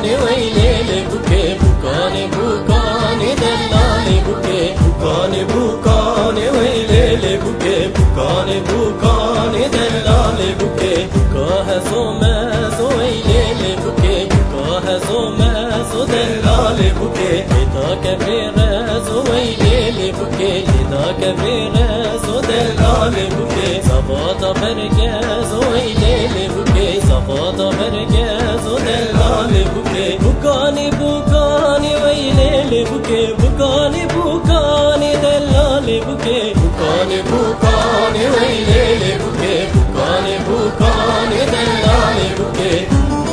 ويلي بكي بكاني بكاني دلالي بكي بكاني بكاني ويلي بكي بكاني بكاني دلالي بكي بكاه زوماز ويلي بكي بكاه زوماز دلالي بكي لذاك بيراز ويلي بكي لذاك بيراز دلالي بكي صفات بركاز ويلي بكي صفات بركاز دلالي بكي بكاني بكاني ويلي بكي بكاني بكاني دلالي بكي بكاني بكاني ويلي بكي بكاني بكاني دلالي بكي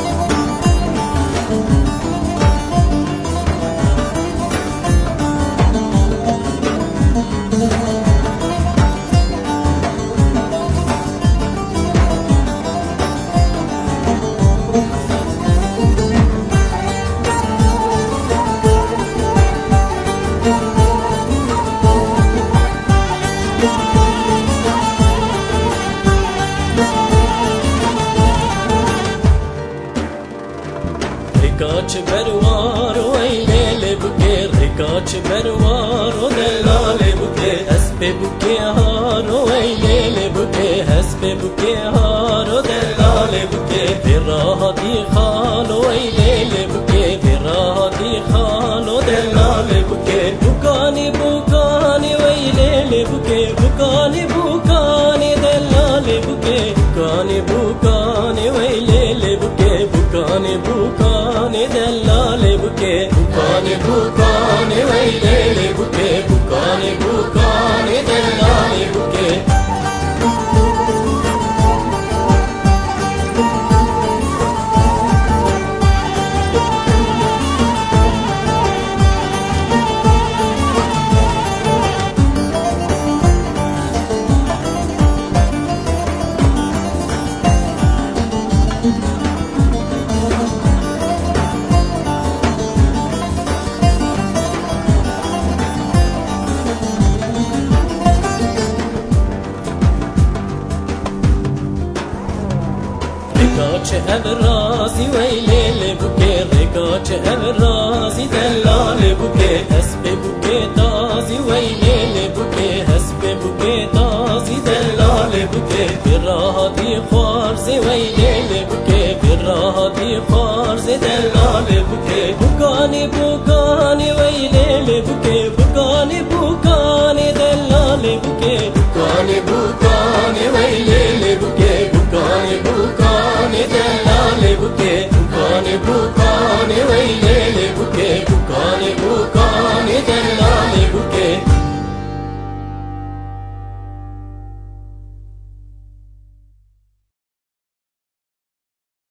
ركاچ بروار ويلي بكي ركاچ بروار دلالي بكي حسب بكي هار ويلي بكي حسب بكي هار دلالي بكي براهدي خال ويلي بكي براهدي خال دلالي بكي بكاني بكاني ويلي بكي بكاني بكاني دلالي بكي بكاني بكاني ويلي بكي بكاني بكاني دلالي بكي بكاني بكاني ويلي بكي بكاني بكاني دلالي بكي ركاچ ابرازي ويلي بكي ركاچ ابرازي دلالي بكي حسب بكي تازي ويلي بكي حسب بكي تازي دلالي بكي براهدي خارزي ويلي بكي براهدي خارزي دلالي بكي بكاني بكاني